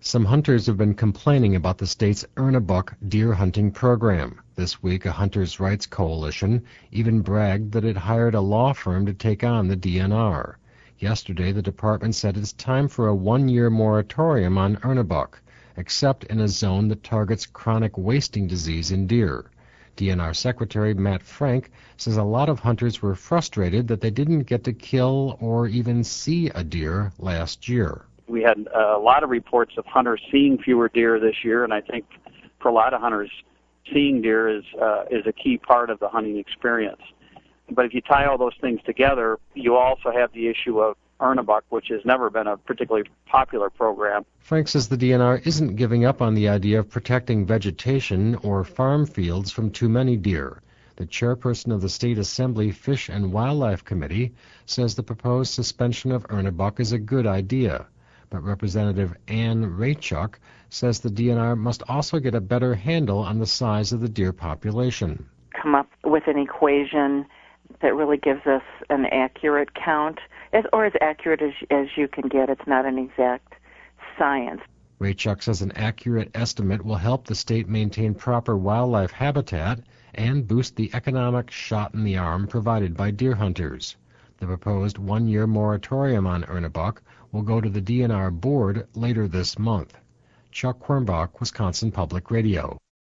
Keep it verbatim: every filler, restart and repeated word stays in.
Some hunters have been complaining about the state's Earn-a-Buck deer hunting program. This week, a hunters' rights coalition even bragged that it hired a law firm to take on the D N R. Yesterday, the department said it's time for a one-year moratorium on Earn-a-Buck, except in a zone that targets chronic wasting disease in deer. D N R Secretary Matt Frank says a lot of hunters were frustrated that they didn't get to kill or even see a deer last year. We had a lot of reports of hunters seeing fewer deer this year, and I think for a lot of hunters, seeing deer is uh, is a key part of the hunting experience. But if you tie all those things together, you also have the issue of Earn-a-Buck, which has never been a particularly popular program. Frank says the D N R isn't giving up on the idea of protecting vegetation or farm fields from too many deer. The chairperson of the State Assembly Fish and Wildlife Committee says the proposed suspension of Earn-a-Buck is a good idea. But Representative Ann Raychuk says the D N R must also get a better handle on the size of the deer population. Come up with an equation that really gives us an accurate count, as, or as accurate as, as you can get. It's not an exact science. Raychuk says an accurate estimate will help the state maintain proper wildlife habitat and boost the economic shot in the arm provided by deer hunters. The proposed one-year moratorium on Earn-a-Buck will go to the D N R board later this month. Chuck Quirmbach, Wisconsin Public Radio.